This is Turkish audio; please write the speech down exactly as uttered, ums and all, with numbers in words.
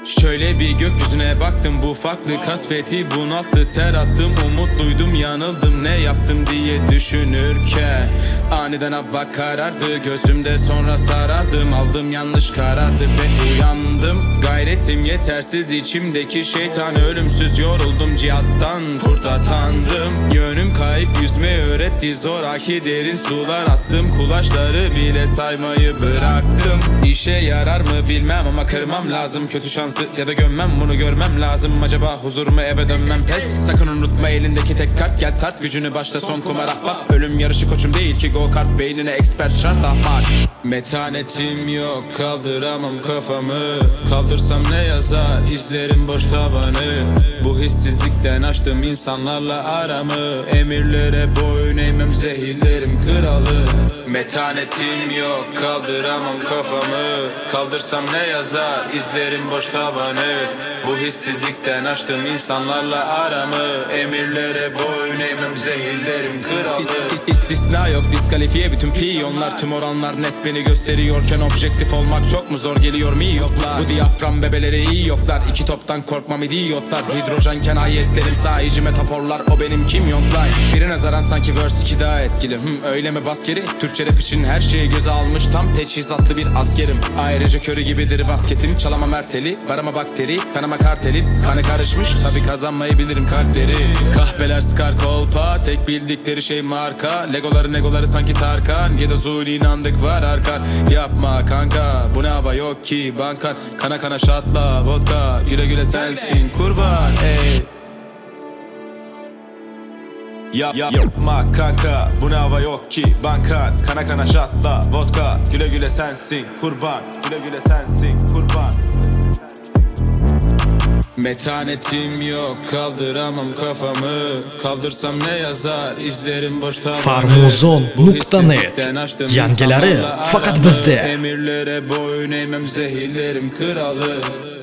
Şöyle bir gökyüzüne baktım, bu farklı kasveti bunalttı. Ter attım, umutluydum, yanıldım, ne yaptım diye düşünürken aniden hava karardı gözümde, sonra sarardım, aldım yanlış karardı ve uyandım. Gayretim yetersiz, içimdeki şeytan ölümsüz, yoruldum cihattan kurta tanrım. Yönüm kayıp, yüzme öğretti zoraki derin sular attım, kulaçları bile saymayı bıraktım. İşe yarar mı bilmem ama kırmam lazım kötü şansı, ya da gömmem bunu görmem lazım. Acaba huzur mu, eve dönmem pes. Sakın unutma elindeki tek kart, gel tart gücünü, başla son kumar ahbap. Ölüm yarışı koçum değil ki go kart, beynine expert şart ahmak. Metanetim yok, kaldıramam kafamı, kaldırsam ne yazar izlerim boş tavanı. Bu hissizlikten açtım insanlarla aramı, emirlere boyun eğmem, zehirlerim kralı. Metanetim yok, kaldıramam kafamı, kaldırsam ne yazar izlerim boş tavanı. Bu hissizlikten açtım insanlarla aramı, emirlere boyun eğmem, zehirlerim kralı. İstisna yok, diskalifiye bütün piyonlar, tüm oranlar net beni gösteriyorken objektif olmak çok mu zor geliyor mi yoklar? Bu diyafram bebeleri iyi yoklar, iki toptan korkmam idiotlar. Hidrojenken ayetlerim sahici metaforlar, o benim kimyonlar. Biri nazaran sanki verse iki daha etkili, hmm, öyle mi bas geri? Türkçe rap için her şeyi göze almış, tam teçhizatlı bir askerim. Ayrıca körü gibidir basketim, çalamam erteli, barama bakteri, kanama kartelim. Kanı karışmış, tabi kazanmayı bilirim kalpleri. Kahveler sıkar kolpa, tek bildikleri şey marka. Legoları negoları sanki Tarkan, Gedozul inandık var arkan. Yapma kanka, bu ne hava yok ki bankan. Kana kana şatla vodka, güle güle sensin kurban ey. Yap, yap, yapma kanka, bu ne hava yok ki bankan. Kana kana şatla vodka, güle güle sensin kurban, güle güle sensin kurban. Metanetim yok, kaldıramam kafamı, kaldırsam ne yazar izlerim boş tavanı. Farmozon nokta net yangileri fakat bizde. Emirlere boyun eğmem, zehirlerim kralı.